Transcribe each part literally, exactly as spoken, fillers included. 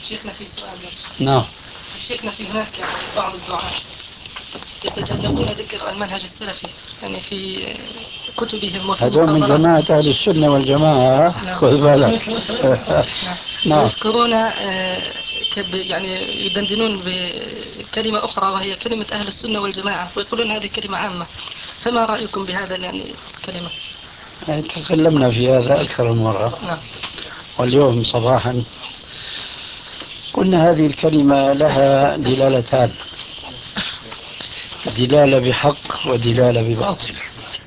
شيخنا في سؤال. نعم. شيخنا في هناك يعني بعض الدعاة يتجنبون ذكر المنهج السلفي يعني في كتبهم وفي هذول من جماعة أهل السنة والجماعة. نعم. خذ بالك. نعم. ويذكرون يعني يدندنون بكلمة أخرى وهي كلمة أهل السنة والجماعة ويقولون هذه كلمة عامة، فما رأيكم بهذا يعني الكلمة؟ تكلمنا في هذا أكثر من مرة. نعم. واليوم صباحا قلنا هذه الكلمة لها دلالتان، دلالة بحق ودلالة بباطل،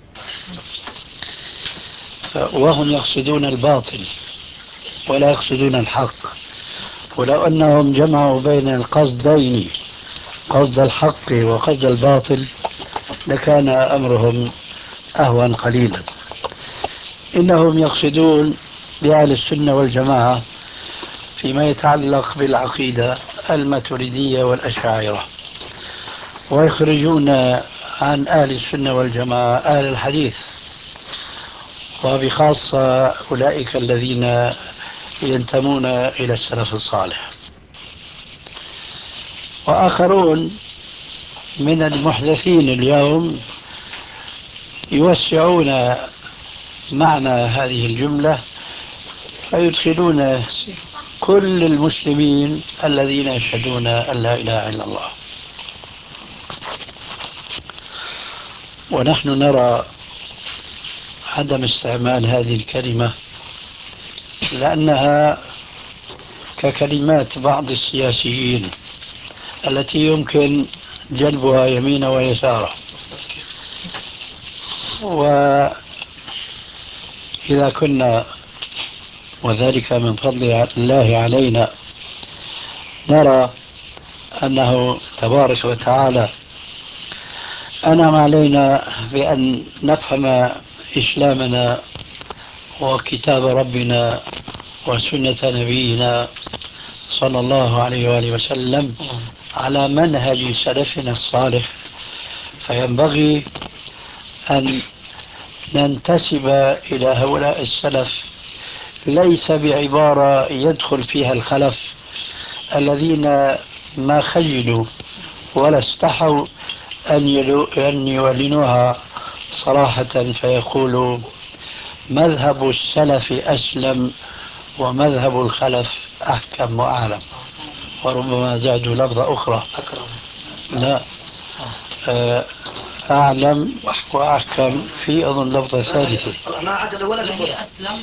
وهم يقصدون الباطل ولا يقصدون الحق. ولو أنهم جمعوا بين القصدين، قصد الحق وقصد الباطل، لكان أمرهم أهون قليلا. إنهم يقصدون بأهل السنة والجماعة فيما يتعلق بالعقيدة الماتريدية والأشاعرة، ويخرجون عن أهل السنة والجماعة أهل الحديث، وبخاصة أولئك الذين ينتمون إلى السلف الصالح. وآخرون من المحدثين اليوم يوسعون معنى هذه الجملة فيدخلون كل المسلمين الذين يشهدون أن لا إله إلا الله. ونحن نرى عدم استعمال هذه الكلمة لأنها ككلمات بعض السياسيين التي يمكن جلبها يمينا ويسارا. وإذا كنا، وذلك من فضل الله علينا، نرى أنه تبارك وتعالى أنعم علينا بأن نفهم إسلامنا وكتاب ربنا وسنة نبينا صلى الله عليه وآله وسلم على منهج سلفنا الصالح، فينبغي أن ننتسب إلى هؤلاء السلف ليس بعبارة يدخل فيها الخلف الذين ما خجلوا ولا استحوا أن يعلنوها صراحة فيقولوا مذهب السلف أسلم ومذهب الخلف أحكم وأعلم، وربما زادوا لفظة أخرى لا أعلم وأحكم، في أظن لفظة ثالثة ما عدلوا ولا في أسلم.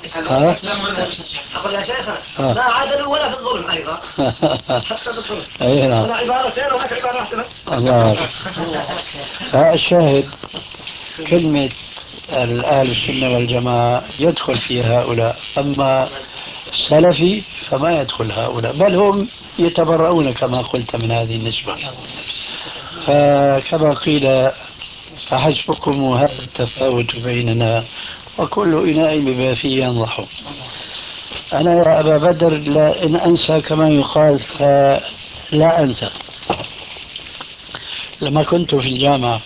أقول يا شيخنا ما عدلوا ولا في الظلم أيضا. حتى في الظلم هنا عبارتين وهناك عبارة واحدة بس. الله. فالشاهد كلمة الأهل السنة والجماعة يدخل في هؤلاء، أما السلفي فما يدخل هؤلاء، بل هم يتبرؤون كما قلت من هذه النسبة. فكما قيل فحسبكم هذا التفاوت بيننا وكل إناء بما فيه ينضح. أنا يا أبا بدر لا إن أنسى كما يقال فلا أنسى. لما كنت في الجامعة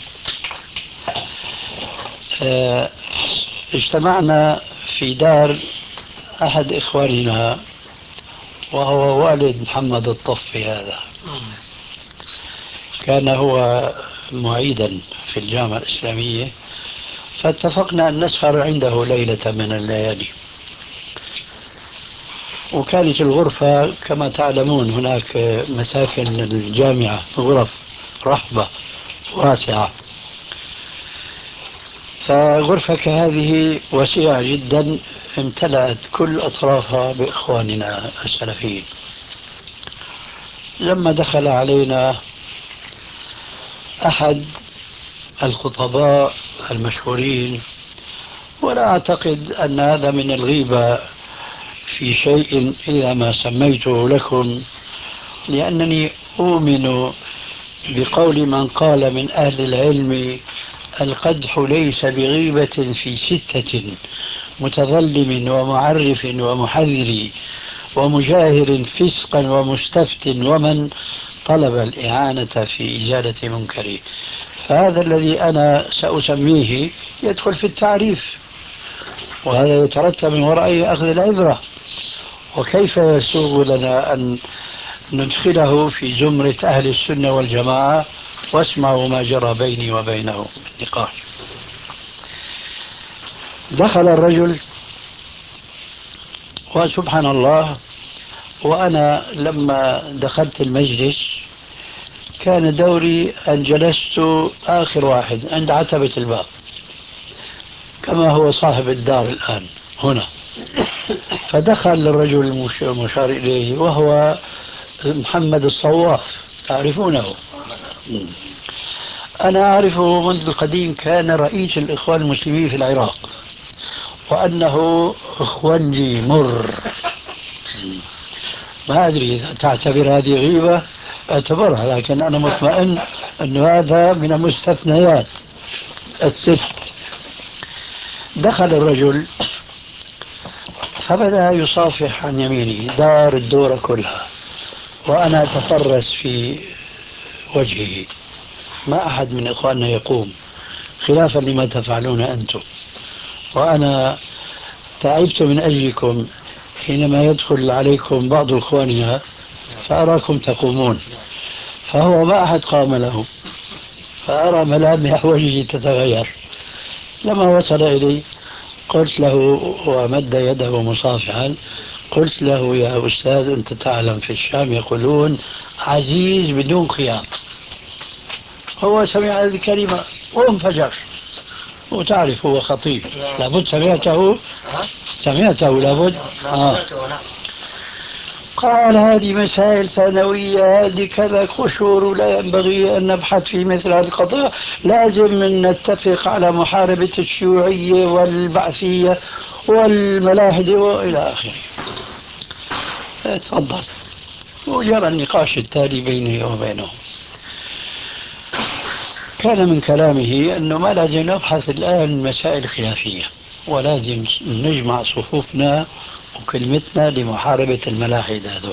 اجتمعنا في دار أحد إخواننا وهو والد محمد الطفي، هذا كان هو معيدا في الجامعة الإسلامية، فاتفقنا أن نسهر عنده ليلة من الليالي. وكانت الغرفة كما تعلمون هناك مساكن الجامعة غرف رحبة واسعة، فغرفة كهذه وسيعة جدا امتلأت كل أطرافها بإخواننا السلفيين. لما دخل علينا أحد الخطباء المشهورين، ولا أعتقد أن هذا من الغيبة في شيء إذا ما سميته لكم، لأنني أؤمن بقول من قال من أهل العلم القدح ليس بغيبة في ستة متظلم ومعرف ومحذر ومجاهر فسقا ومستفت ومن طلب الإعانة في إزالة منكره. فهذا الذي أنا سأسميه يدخل في التعريف، وهذا يترتب من ورائه أخذ العبرة. وكيف يسوغ لنا أن ندخله في زمرة أهل السنة والجماعة؟ واسمعوا ما جرى بيني وبينه من نقاش. دخل الرجل، وسبحان الله، وأنا لما دخلت المجلس كان دوري أن جلست آخر واحد عند عتبة الباب، كما هو صاحب الدار الآن هنا. فدخل الرجل المشار إليه وهو محمد الصواف، تعرفونه؟ أنا أعرفه منذ القديم، كان رئيس الإخوان المسلمين في العراق، وأنه إخوانجي مر. ما أدري إذا تعتبر هذه غيبة اعتبرها، لكن أنا مطمئن أن هذا من المستثنيات الست. دخل الرجل فبدأ يصافح عن يمينه، دار الدورة كلها، وأنا أتفرس في وجهه. ما أحد من إخواننا يقوم، خلافا لما تفعلون أنتم. وأنا تعبت من أجلكم حينما يدخل عليكم بعض إخواننا فأراكم تقومون، فهو ما أحد قام له، فأرى ملامح وجهه تتغير. لما وصل إلي قلت له ومد يده مصافحا، قلت له: يا أستاذ، أنت تعلم في الشام يقولون عزيز بدون خيار. هو سمع هذه الكلمة وانفجر، وتعرف هو خطيب، لابد سمعته سمعته لابد آه. قال: هذه مسائل ثانوية، هذه كذا قشور، لا ينبغي أن نبحث في مثل هذه القضايا، لازم نتفق على محاربة الشيوعية والبعثية والملاحدة وإلى آخره. تفضل. وجرى النقاش التالي بيني وبينه. كان من كلامه أنه ما لازم نبحث الآن مسائل خلافية، ولازم نجمع صفوفنا وكلمتنا لمحاربة الملاحدة هذول.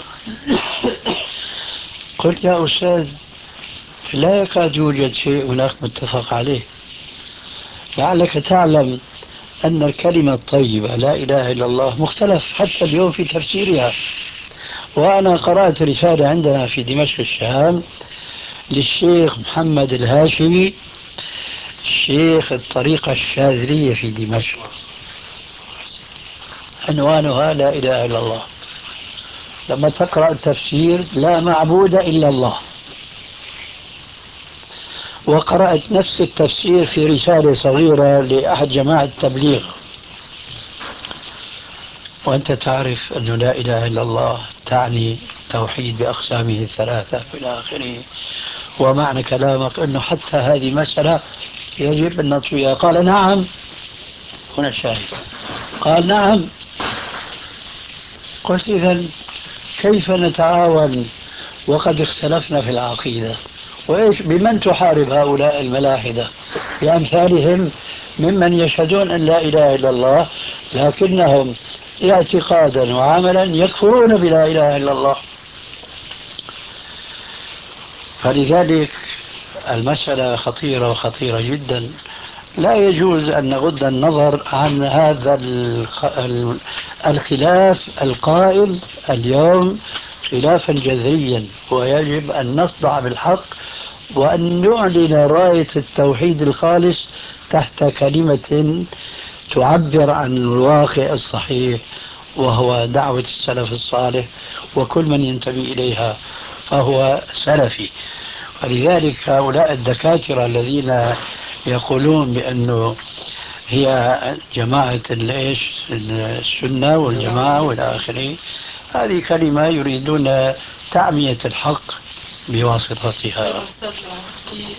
قلت: يا أستاذ، لا يكاد يوجد شيء هناك متفق عليه. لعلك تعلم أن الكلمة الطيبة لا إله إلا الله مختلف حتى اليوم في تفسيرها. وأنا قرأت رسالة عندنا في دمشق الشام للشيخ محمد الهاشمي، شيخ الطريقة الشاذلية في دمشق، عنوانها لا إله إلا الله. لما تقرأ التفسير لا معبود إلا الله. وقرأت نفس التفسير في رسالة صغيرة لأحد جماعة التبليغ. وأنت تعرف أن لا إله إلا الله تعني توحيد بأقسامه الثلاثة إلى آخره. ومعنى كلامك أنه حتى هذه مسألة يجب أن نطويها. قال: نعم. هنا الشاهد. قال: نعم. قلت: إذن كيف نتعاون وقد اختلفنا في العقيدة؟ وإيش بمن تحارب هؤلاء الملاحدة بأمثالهم ممن يشهدون أن لا إله إلا الله، لكنهم اعتقادا وعملا يكفرون بلا إله إلا الله؟ فلذلك المسألة خطيرة وخطيرة جدا. لا يجوز أن نغض النظر عن هذا الخلاف القائم اليوم خلافا جذريا، ويجب أن نصدع بالحق وأن نعلن راية التوحيد الخالص تحت كلمة تعبر عن الواقع الصحيح، وهو دعوة السلف الصالح، وكل من ينتمي إليها فهو سلفي. ولذلك هؤلاء الدكاترة الذين يقولون بأنه هي جماعة الإيش السنة والجماعة والى آخره، هذه كلمة يريدون تعمية الحق بواسطتها. أستاذ، في